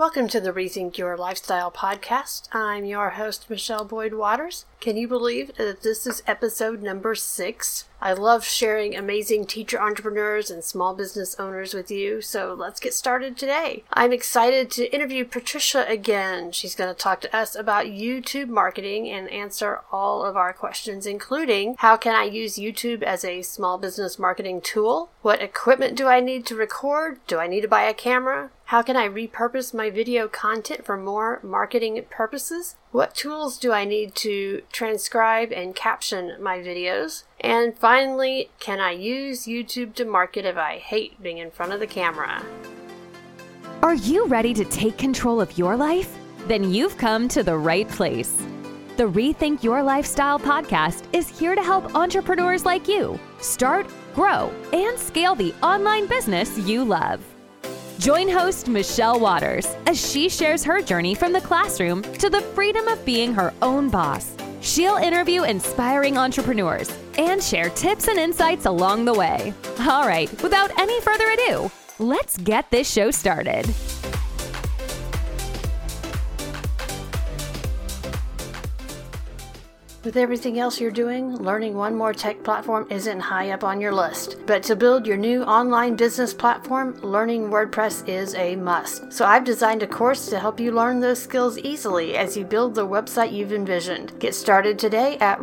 Welcome to the Rethink Your Lifestyle podcast. I'm your host, Michelle Boyd Waters. Can you believe that this is episode number 6? I love sharing amazing teacher entrepreneurs and small business owners with you, so let's get started today. I'm excited to interview Patricia again. She's going to talk to us about YouTube marketing and answer all of our questions, including how can I use YouTube as a small business marketing tool? What equipment do I need to record? Do I need to buy a camera? How can I repurpose my video content for more marketing purposes? What tools do I need to transcribe and caption my videos? And finally, can I use YouTube to market if I hate being in front of the camera? Are you ready to take control of your life? Then you've come to the right place. The Rethink Your Lifestyle podcast is here to help entrepreneurs like you start, grow, and scale the online business you love. Join host Michelle Waters as she shares her journey from the classroom to the freedom of being her own boss. She'll interview inspiring entrepreneurs and share tips and insights along the way. All right, without any further ado, let's get this show started. With everything else you're doing, learning one more tech platform isn't high up on your list. But to build your new online business platform, learning WordPress is a must. So I've designed a course to help you learn those skills easily as you build the website you've envisioned. Get started today at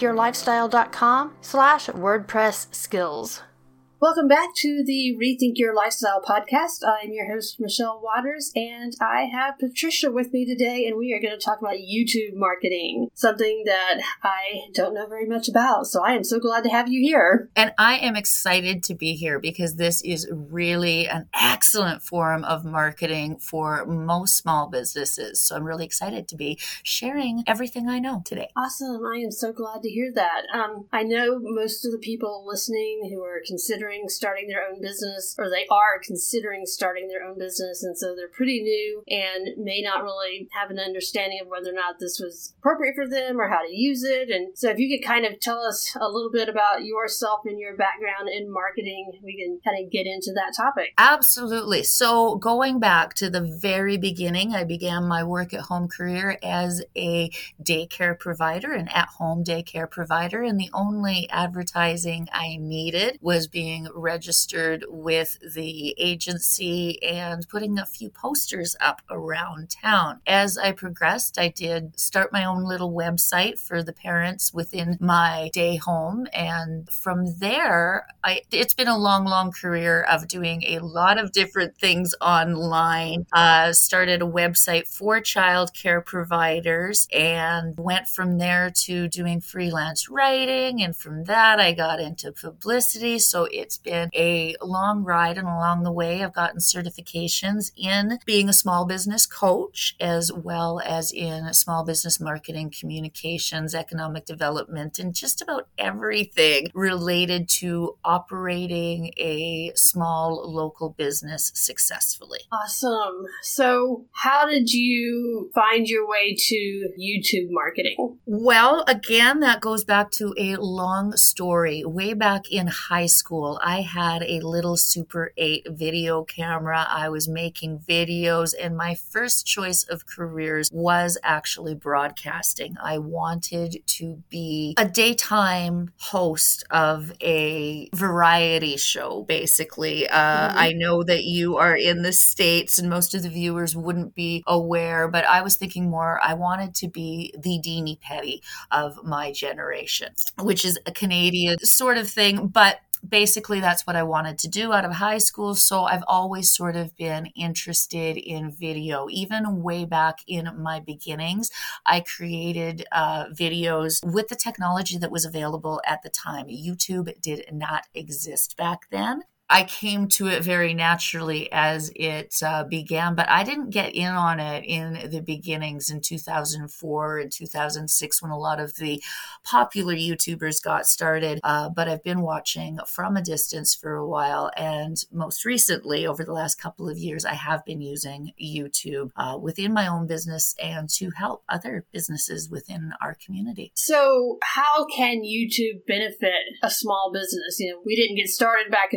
rethinkyourlifestyle.com/WordPress skills. Welcome back to the Rethink Your Lifestyle podcast. I'm your host, Michelle Waters, and I have Patricia with me today, and we are going to talk about YouTube marketing, something that I don't know very much about. So I am so glad to have you here. And I am excited to be here because this is really an excellent form of marketing for most small businesses. So I'm really excited to be sharing everything I know today. Awesome. I am so glad to hear that. I know most of the people listening who are considering starting their own business, or they are considering starting their own business, and so they're pretty new and may not really have an understanding of whether or not this was appropriate for them or how to use it. And so if you could kind of tell us a little bit about yourself and your background in marketing, we can kind of get into that topic. Absolutely. So going back to the very beginning, I began my work at home career as a daycare provider, an at-home daycare provider, and the only advertising I needed was being registered with the agency and putting a few posters up around town. As I progressed, I did start my own little website for the parents within my day home. And from there, it's been a long career of doing a lot of different things online. Started a website for childcare providers and went from there to doing freelance writing. And from that, I got into publicity. So it's been a long ride, and along the way, I've gotten certifications in being a small business coach, as well as in small business marketing, communications, economic development, and just about everything related to operating a small local business successfully. Awesome. So how did you find your way to YouTube marketing? Well, again, that goes back to a long story. Way back in high school, I had a little Super 8 video camera. I was making videos, and my first choice of careers was actually broadcasting. I wanted to be a daytime host of a variety show, basically. I know that you are in the States, and most of the viewers wouldn't be aware, but I was thinking more, I wanted to be the Deanie Petty of my generation, which is a Canadian sort of thing, but basically that's what I wanted to do out of high school. So I've always sort of been interested in video. Even way back in my beginnings, I created videos with the technology that was available at the time. YouTube did not exist back then. I came to it very naturally as it began, but I didn't get in on it in the beginnings in 2004 and 2006 when a lot of the popular YouTubers got started. But I've been watching from a distance for a while, and most recently, over the last couple of years, I have been using YouTube within my own business and to help other businesses within our community. So how can YouTube benefit a small business? You know, we didn't get started back in 2004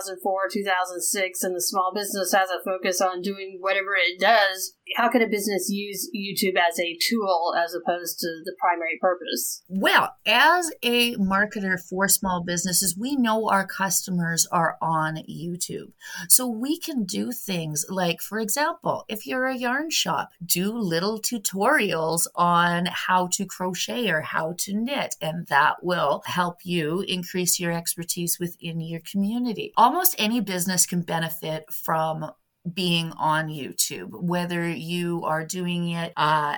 2004, 2006, and the small business has a focus on doing whatever it does, how can a business use YouTube as a tool as opposed to the primary purpose? Well, as a marketer for small businesses, we know our customers are on YouTube. So we can do things like, for example, if you're a yarn shop, do little tutorials on how to crochet or how to knit, and that will help you increase your expertise within your community. Almost any business can benefit from being on YouTube, whether you are doing it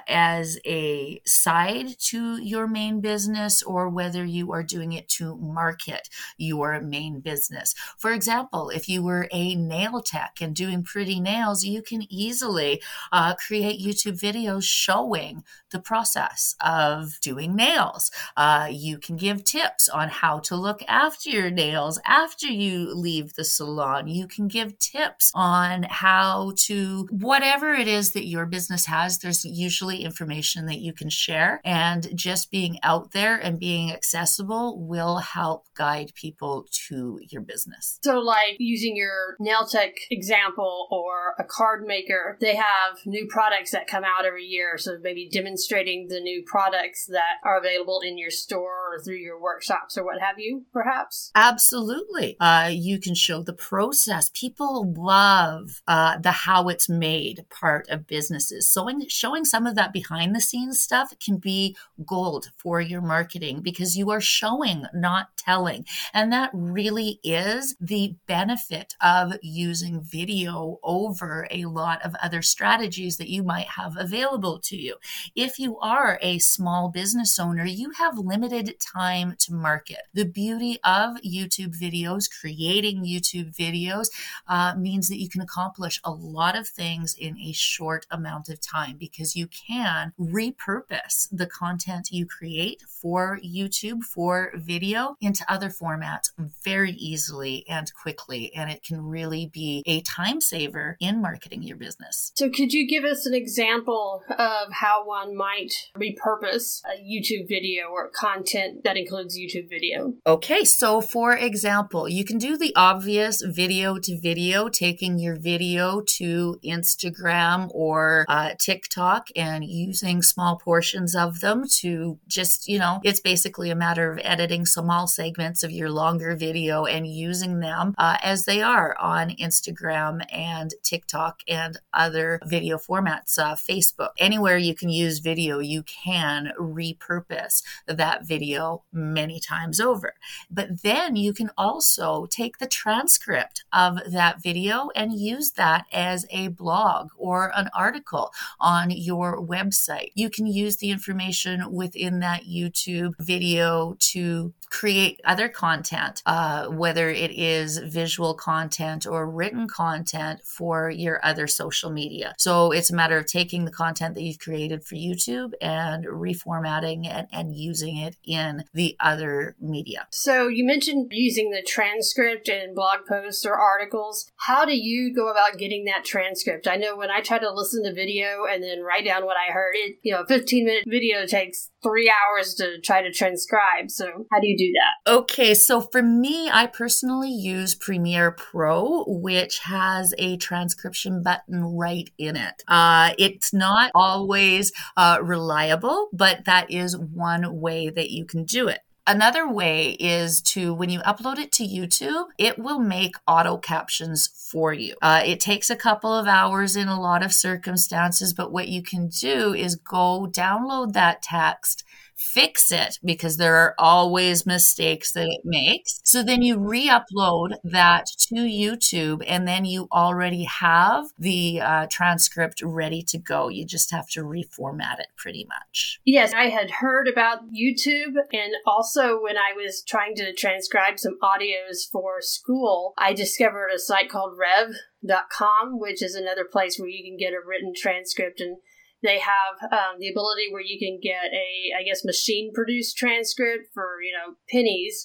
as a side to your main business or whether you are doing it to market your main business. For example, if you were a nail tech and doing pretty nails, you can easily create YouTube videos showing the process of doing nails. You can give tips on how to look after your nails after you leave the salon. You can give tips on how to, whatever it is that your business has, there's usually information that you can share, and just being out there and being accessible will help guide people to your business. So like using your nail tech example or a card maker, they have new products that come out every year. So maybe demonstrating the new products that are available in your store or through your workshops or what have you, perhaps? Absolutely. You can show the process. People love the how it's made part of businesses. So showing some of that behind the scenes stuff can be gold for your marketing because you are showing, not telling. And that really is the benefit of using video over a lot of other strategies that you might have available to you. If you are a small business owner, you have limited time to market. The beauty of YouTube videos, creating YouTube videos, means that you can accomplish a lot of things in a short amount of time because you can repurpose the content you create for YouTube, for video, into other formats very easily and quickly. And it can really be a time saver in marketing your business. So could you give us an example of how one might repurpose a YouTube video or content that includes YouTube video? Okay, so for example, you can do the obvious video to video, taking your video to Instagram or TikTok and using small portions of them to just, it's basically a matter of editing small segments of your longer video and using them as they are on Instagram and TikTok and other video formats, Facebook. Anywhere you can use video, you can repurpose that video many times over. But then you can also take the transcript of that video and use that as a blog or an article on your website. You can use the information within that YouTube video to create other content, whether it is visual content or written content for your other social media. So it's a matter of taking the content that you've created for YouTube and reformatting it and using it in the other media. So you mentioned using the transcript in blog posts or articles. How do you go about getting that transcript? I know when I try to listen to video and then write down what I heard, a 15-minute video takes 3 hours to try to transcribe. So how do you do that? Okay, so for me, I personally use Premiere Pro, which has a transcription button right in it. It's not always reliable, but that is one way that you can do it. Another way is to, when you upload it to YouTube, it will make auto captions for you. It takes a couple of hours in a lot of circumstances, but what you can do is go download that text, fix it because there are always mistakes that it makes. So then you re-upload that to YouTube and then you already have the transcript ready to go. You just have to reformat it pretty much. Yes, I had heard about YouTube, and also when I was trying to transcribe some audios for school, I discovered a site called rev.com, which is another place where you can get a written transcript, and they have the ability where you can get a, machine-produced transcript for, pennies.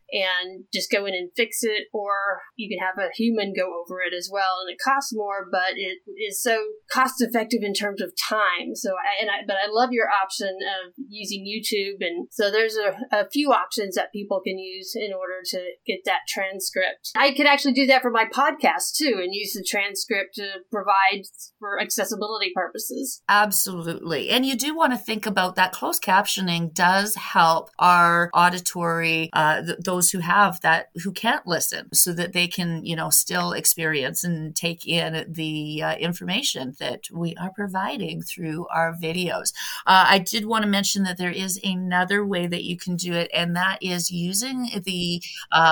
and just go in and fix it, or you can have a human go over it as well. And it costs more, but it is so cost effective in terms of time. But I love your option of using YouTube. And so there's a few options that people can use in order to get that transcript. I could actually do that for my podcast too, and use the transcript to provide for accessibility purposes. Absolutely. And you do want to think about that. Closed captioning does help our auditory, those who can't listen, so that they can, still experience and take in the information that we are providing through our videos. I did want to mention that there is another way that you can do it, and that is using the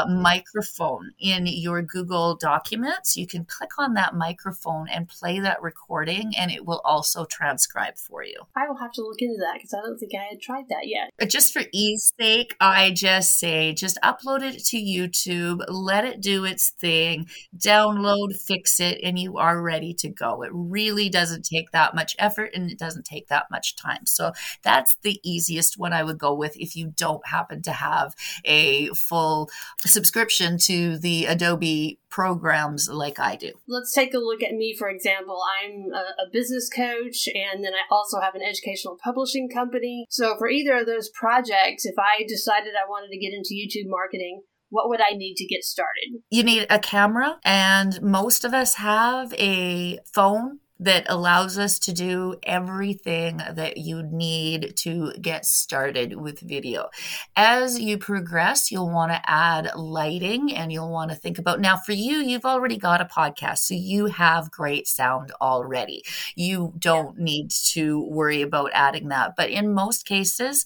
microphone in your Google Documents. You can click on that microphone and play that recording, and it will also transcribe for you. I will have to look into that because I don't think I had tried that yet. Just for ease sake, I just say, just upload it to YouTube, let it do its thing, download, fix it, and you are ready to go. It really doesn't take that much effort, and it doesn't take that much time. So that's the easiest one I would go with if you don't happen to have a full subscription to the Adobe programs like I do. Let's take a look at me, for example. I'm a business coach, and then I also have an educational publishing company. So for either of those projects, if I decided I wanted to get into YouTube marketing, what would I need to get started? You need a camera, and most of us have a phone that allows us to do everything that you need to get started with video. As you progress, you'll want to add lighting, and you'll want to think about, now for you, you've already got a podcast, so you have great sound already. You don't need to worry about adding that. But in most cases,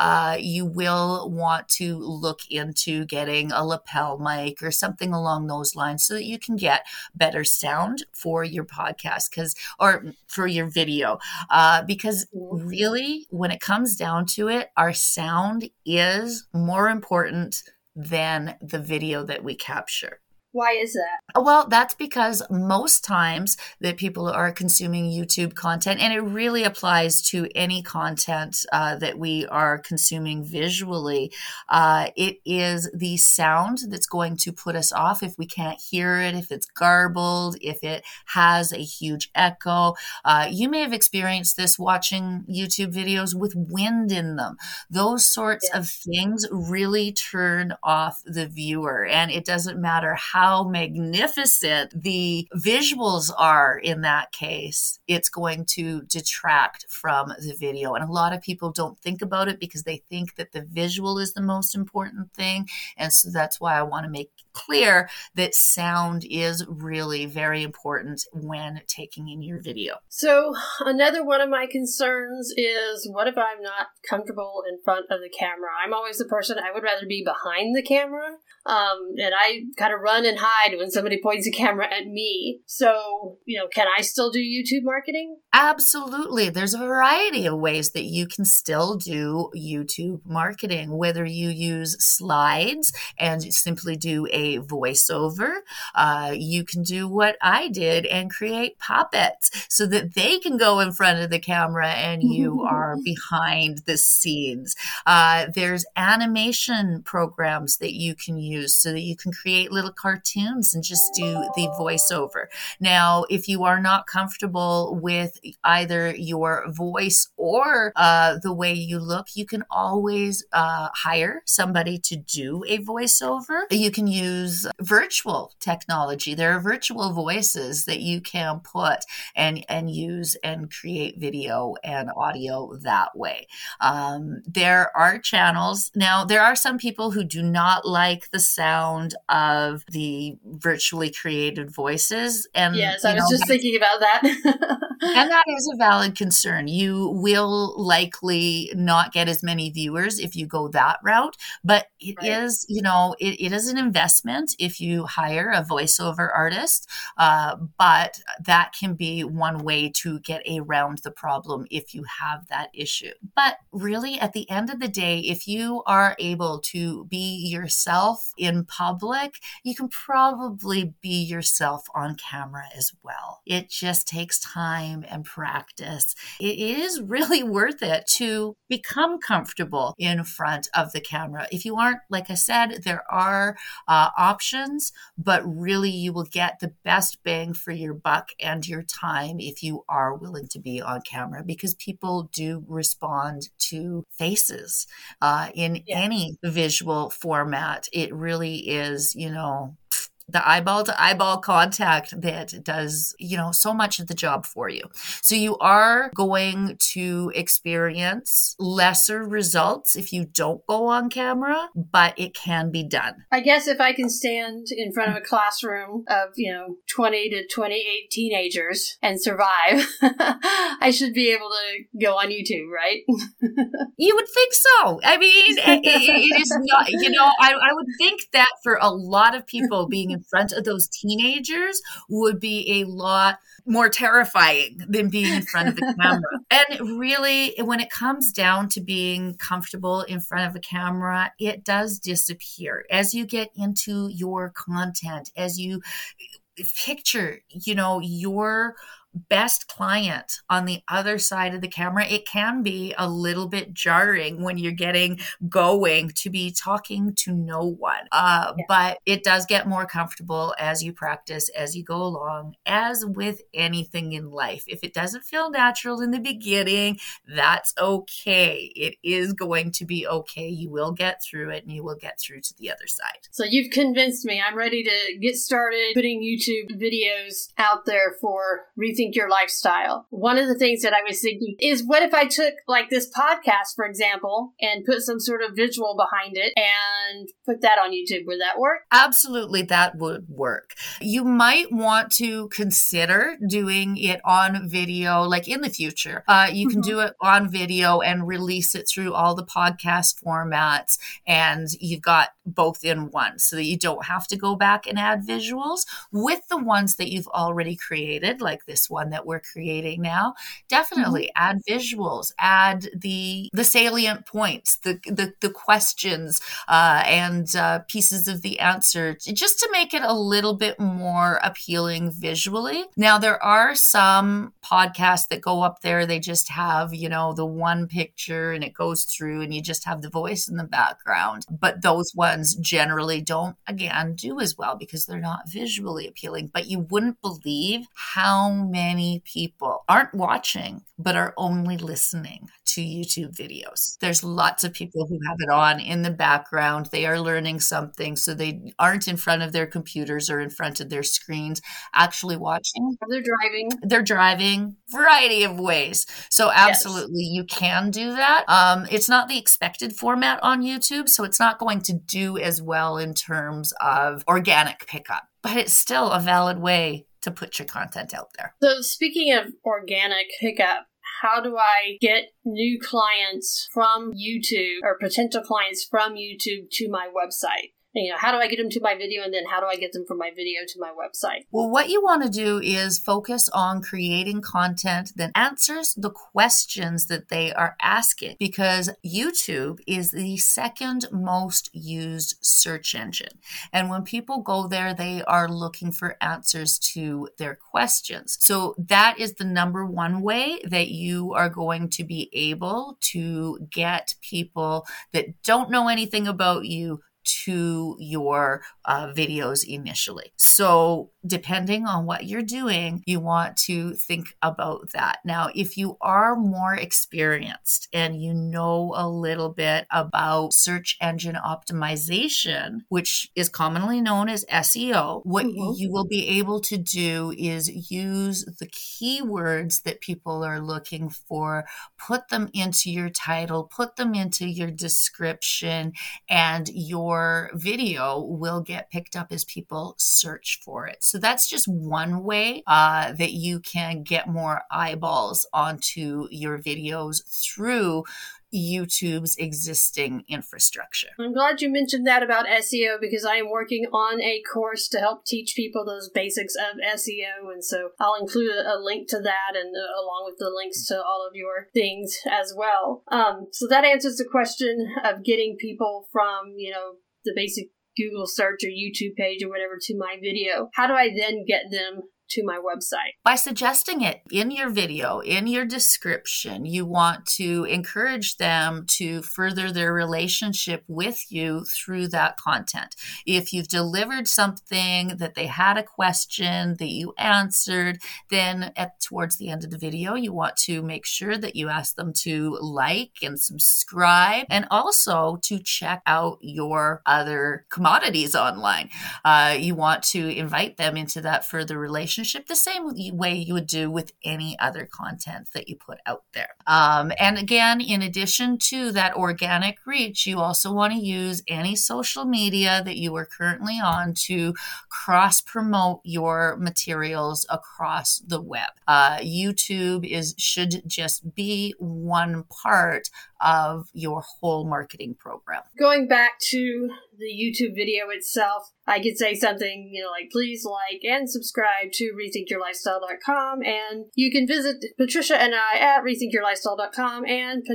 you will want to look into getting a lapel mic or something along those lines so that you can get better sound for your podcast, or for your video, because really, when it comes down to it, our sound is more important than the video that we capture. Why is that? Well, that's because most times that people are consuming YouTube content, and it really applies to any content that we are consuming visually, it is the sound that's going to put us off if we can't hear it, if it's garbled, if it has a huge echo. You may have experienced this watching YouTube videos with wind in them. Those sorts of things really turn off the viewer, and it doesn't matter how magnificent the visuals are in that case, it's going to detract from the video. And a lot of people don't think about it because they think that the visual is the most important thing. And so that's why I want to make clear that sound is really very important when taking in your video. So another one of my concerns is, what if I'm not comfortable in front of the camera? I'm always the person, I would rather be behind the camera. And I kind of run and hide when somebody points a camera at me. So, can I still do YouTube marketing? Absolutely. There's a variety of ways that you can still do YouTube marketing, whether you use slides and simply do a voiceover. You can do what I did and create puppets so that they can go in front of the camera and you are behind the scenes. There's animation programs that you can use so that you can create little cartoons and just do the voiceover. Now, if you are not comfortable with either your voice or the way you look, you can always hire somebody to do a voiceover. You can use virtual technology. There are virtual voices that you can put and use and create video and audio that way. There are channels. Now, there are some people who do not like the sound of the virtually created voices. And yes, I was just thinking about that. And that is a valid concern. You will likely not get as many viewers if you go that route, but it is, it is an investment replacement if you hire a voiceover artist, but that can be one way to get around the problem if you have that issue. But really, at the end of the day, if you are able to be yourself in public, you can probably be yourself on camera as well. It just takes time and practice. It is really worth it to become comfortable in front of the camera. If you aren't, like I said, there are options, but really you will get the best bang for your buck and your time if you are willing to be on camera, because people do respond to faces in any visual format. It really is, the eyeball to eyeball contact that does, so much of the job for you. So you are going to experience lesser results if you don't go on camera, but it can be done. I guess if I can stand in front of a classroom of, 20 to 28 teenagers and survive, I should be able to go on YouTube, right? You would think so. I mean, it is not, I would think that for a lot of people, being in front of those teenagers would be a lot more terrifying than being in front of the camera. And really, when it comes down to being comfortable in front of a camera, it does disappear as you get into your content, as you picture, your best client on the other side of the camera. It can be a little bit jarring when you're getting going to be talking to no one. But it does get more comfortable as you practice, as you go along, as with anything in life. If it doesn't feel natural in the beginning, that's okay. It is going to be okay. You will get through it and you will get through to the other side. So you've convinced me. I'm ready to get started putting YouTube videos out there for Rethink Your Lifestyle. One of the things that I was thinking is, what if I took like this podcast, for example, and put some sort of visual behind it and put that on YouTube? Would that work? Absolutely, that would work. You might want to consider doing it on video, like in the future. You can do it on video and release it through all the podcast formats, and you've got both in one, so that you don't have to go back and add visuals with the ones that you've already created, like this one that we're creating now. Definitely add visuals, add the salient points, the questions, and pieces of the answer, just to make it a little bit more appealing visually. Now, there are some podcasts that go up there, they just have, the one picture and it goes through and you just have the voice in the background. But those ones generally don't, again, do as well because they're not visually appealing. But you wouldn't believe how many people aren't watching, but are only listening to YouTube videos. There's lots of people who have it on in the background. They are learning something, so they aren't in front of their computers or in front of their screens actually watching. They're driving, variety of ways. So absolutely, you can do that. It's not the expected format on YouTube, so it's not going to do as well in terms of organic pickup, but it's still a valid way to put your content out there. So speaking of organic pickup, how do I get new clients from YouTube or potential clients from YouTube to my website? How do I get them to my video, and then how do I get them from my video to my website? Well, what you want to do is focus on creating content that answers the questions that they are asking, because YouTube is the second most used search engine. And when people go there, they are looking for answers to their questions. So that is the number one way that you are going to be able to get people that don't know anything about you to your videos initially. So depending on what you're doing, you want to think about that. Now, if you are more experienced and you know a little bit about search engine optimization, which is commonly known as SEO, what you will be able to do is use the keywords that people are looking for, put them into your title, put them into your description, and your video will get picked up as people search for it. So that's just one way that you can get more eyeballs onto your videos through YouTube's existing infrastructure. I'm glad you mentioned that about SEO because I am working on a course to help teach people those basics of SEO. And so I'll include a link to that and along with the links to all of your things as well. So that answers the question of getting people from, the basic Google search or YouTube page or whatever to my video. How do I then get them to my website? By suggesting it in your video, in your description, you want to encourage them to further their relationship with you through that content. If you've delivered something that they had a question that you answered, then towards the end of the video, you want to make sure that you ask them to like and subscribe and also to check out your other commodities online. You want to invite them into that further relationship the same way you would do with any other content that you put out there. And again, in addition to that organic reach, you also want to use any social media that you are currently on to cross-promote your materials across the web. YouTube should just be one part of your whole marketing program. Going back to the YouTube video itself, I could say something, like please like and subscribe to rethinkyourlifestyle.com, and you can visit Patricia and I at rethinkyourlifestyle.com and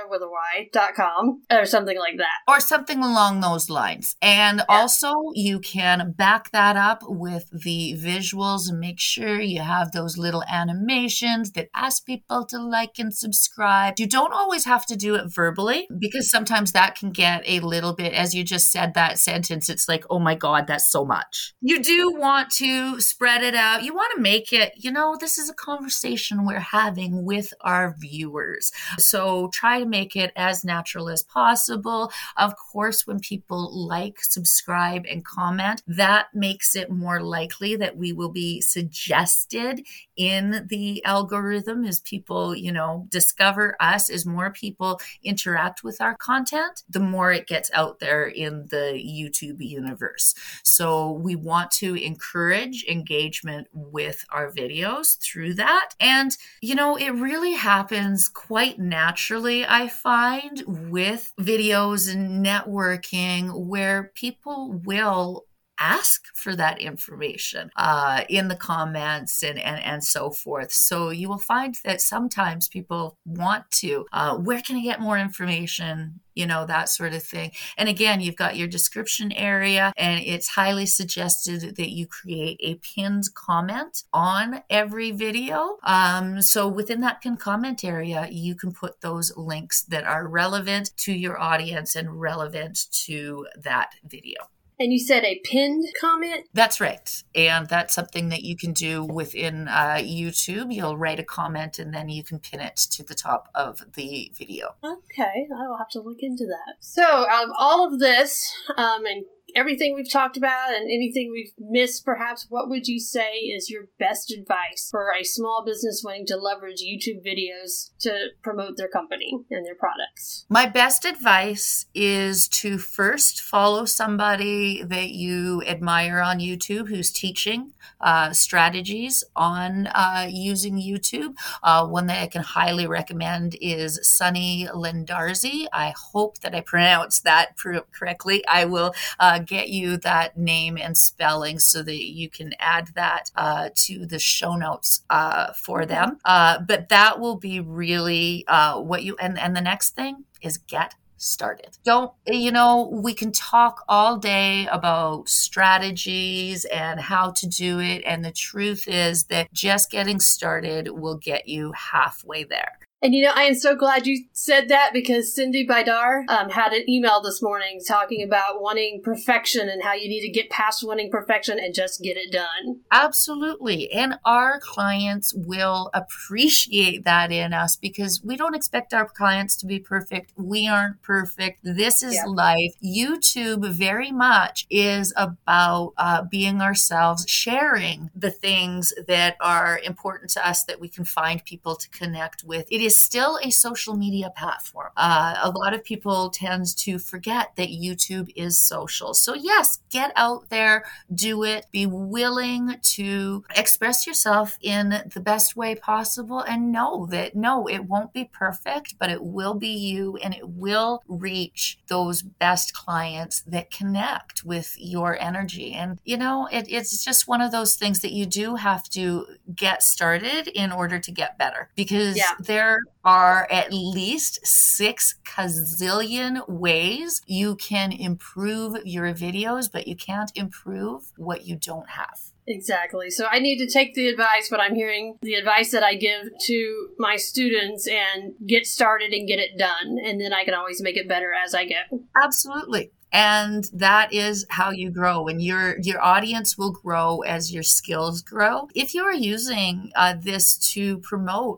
patricia.com or something like that. Or something along those lines. And also you can back that up with the visuals and make sure you have those little animations that ask people to like and subscribe. You don't always have to do it verbally because sometimes that can get a little bit, as you just said that sentence, it's like, oh my God, that's so much. You do want to spread it out. You want to make it, this is a conversation we're having with our viewers. So try to make it as natural as possible. Of course, when people like, subscribe, and comment, that makes it more likely that we will be suggested in the algorithm as people, discover us, as more people interact with our content, the more it gets out there in the YouTube universe. So we want to encourage engagement with our videos through that. And, it really happens quite naturally, I find, with videos and networking where people will ask for that information in the comments and so forth. So you will find that sometimes people want to, where can I get more information? That sort of thing. And again, you've got your description area, and it's highly suggested that you create a pinned comment on every video. So within that pinned comment area, you can put those links that are relevant to your audience and relevant to that video. And you said a pinned comment? That's right. And that's something that you can do within YouTube. You'll write a comment and then you can pin it to the top of the video. Okay, I will have to look into that. So out of all of this, and everything we've talked about and anything we've missed, perhaps, what would you say is your best advice for a small business wanting to leverage YouTube videos to promote their company and their products? My best advice is to first follow somebody that you admire on YouTube who's teaching strategies on using YouTube. One that I can highly recommend is Sunny Lendarzi. I hope that I pronounced that correctly. I will get you that name and spelling so that you can add that to the show notes for them. But that will be really what you, and the next thing is get started. We can talk all day about strategies and how to do it. And the truth is that just getting started will get you halfway there. And I am so glad you said that because Cindy Bidar had an email this morning talking about wanting perfection and how you need to get past wanting perfection and just get it done. Absolutely. And our clients will appreciate that in us because we don't expect our clients to be perfect. We aren't perfect. This is life. YouTube very much is about being ourselves, sharing the things that are important to us that we can find people to connect with. It is is still a social media platform. A lot of people tend to forget that YouTube is social. So yes, get out there, do it, be willing to express yourself in the best way possible, and know that no, it won't be perfect, but it will be you, and it will reach those best clients that connect with your energy. And it's just one of those things that you do have to get started in order to get better, because there are at least 6 gazillion ways you can improve your videos, but you can't improve what you don't have. Exactly. So I need to take the advice, what I'm hearing, the advice that I give to my students, and get started and get it done. And then I can always make it better as I go. Absolutely. And that is how you grow, and your audience will grow as your skills grow. If you are using this to promote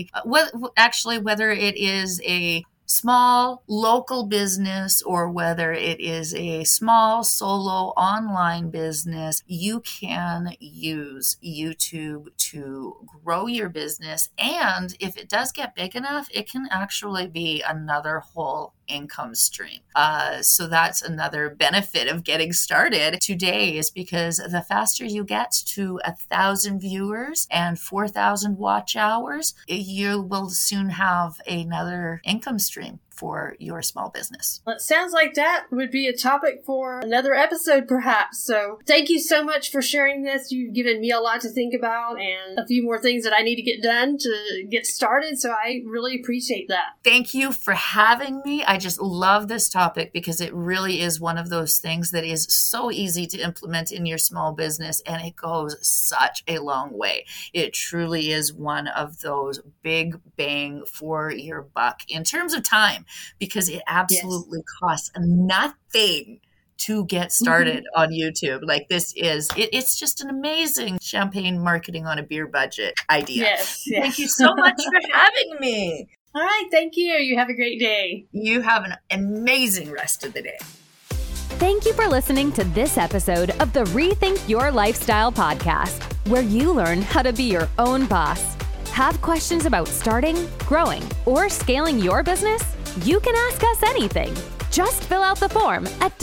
whether it is a small local business or whether it is a small solo online business, you can use YouTube to grow your business. And if it does get big enough, it can actually be another whole income stream. So that's another benefit of getting started today, is because the faster you get to 1,000 viewers and 4,000 watch hours, you will soon have another income stream for your small business. Well, it sounds like that would be a topic for another episode, perhaps. So thank you so much for sharing this. You've given me a lot to think about and a few more things that I need to get done to get started. So I really appreciate that. Thank you for having me. I just love this topic because it really is one of those things that is so easy to implement in your small business, and it goes such a long way. It truly is one of those big bang for your buck in terms of time, because it absolutely costs nothing to get started on YouTube. Like it's just an amazing champagne marketing on a beer budget idea. Yes. Thank you so much for having me. All right. Thank you. You have a great day. You have an amazing rest of the day. Thank you for listening to this episode of the Rethink Your Lifestyle podcast, where you learn how to be your own boss. Have questions about starting, growing, or scaling your business? You can ask us anything. Just fill out the form at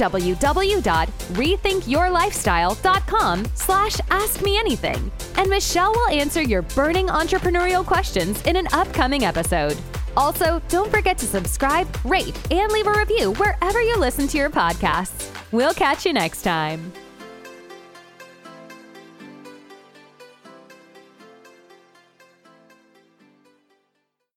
www.rethinkyourlifestyle.com/askmeanything. And Michelle will answer your burning entrepreneurial questions in an upcoming episode. Also, don't forget to subscribe, rate, and leave a review wherever you listen to your podcasts. We'll catch you next time.